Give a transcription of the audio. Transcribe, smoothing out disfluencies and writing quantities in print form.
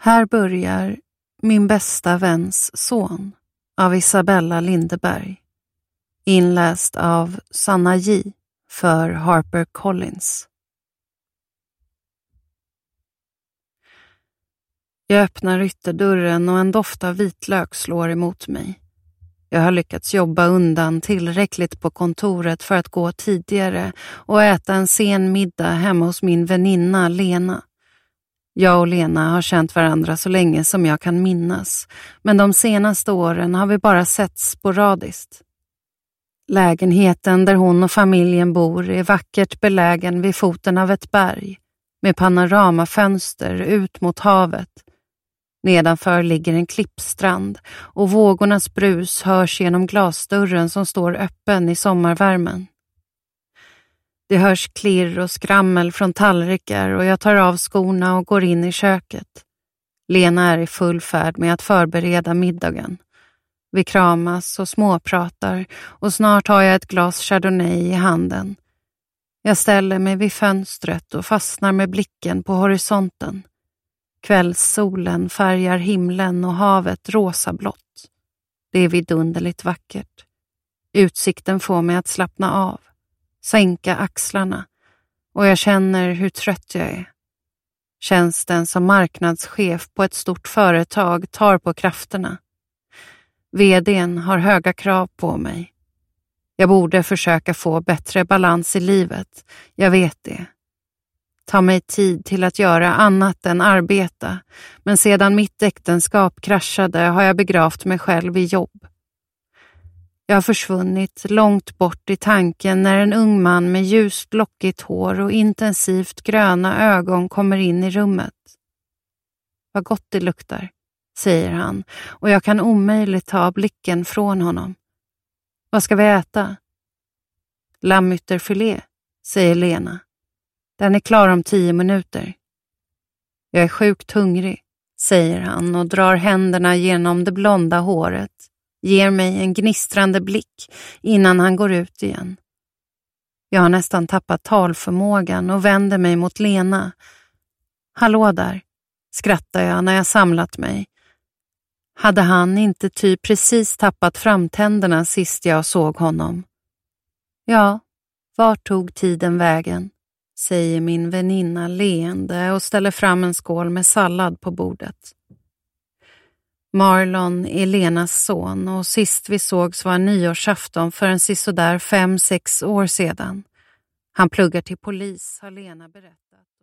Här börjar Min bästa väns son av Isabella Lindeberg. Inläst av Sanna J för Harper Collins. Jag öppnar ytterdörren och en doft av vitlök slår emot mig. Jag har lyckats jobba undan tillräckligt på kontoret för att gå tidigare och äta en sen middag hemma hos min väninna Lena. Jag och Lena har känt varandra så länge som jag kan minnas, men de senaste åren har vi bara sett sporadiskt. Lägenheten där hon och familjen bor är vackert belägen vid foten av ett berg, med panoramafönster ut mot havet. Nedanför ligger en klippstrand och vågornas brus hörs genom glasdörren som står öppen i sommarvärmen. Det hörs klirr och skrammel från tallrikar och jag tar av skorna och går in i köket. Lena är i full färd med att förbereda middagen. Vi kramas och småpratar och snart har jag ett glas chardonnay i handen. Jag ställer mig vid fönstret och fastnar med blicken på horisonten. Kvällssolen färgar himlen och havet rosablått. Det är vidunderligt vackert. Utsikten får mig att slappna av, sänka axlarna, och jag känner hur trött jag är. Tjänsten som marknadschef på ett stort företag tar på krafterna. VD:n har höga krav på mig. Jag borde försöka få bättre balans i livet, jag vet det. Ta mig tid till att göra annat än arbeta, men sedan mitt äktenskap kraschade har jag begravt mig själv i jobb. Jag har försvunnit långt bort i tanken när en ung man med ljust lockigt hår och intensivt gröna ögon kommer in i rummet. Vad gott det luktar, säger han, och jag kan omöjligt ta blicken från honom. Vad ska vi äta? Lammytterfilé, säger Lena. Den är klar om 10 minuter. Jag är sjukt hungrig, säger han och drar händerna genom det blonda håret. Ger mig en gnistrande blick innan han går ut igen. Jag har nästan tappat talförmågan och vänder mig mot Lena. Hallå där, skrattar jag när jag samlat mig. Hade han inte typ precis tappat framtänderna sist jag såg honom? Ja, var tog tiden vägen? Säger min väninna leende och ställer fram en skål med sallad på bordet. Marlon är Lenas son och sist vi sågs var nyårsafton för en sisådär 5-6 år sedan. Han pluggar till polis, har Lena berättat.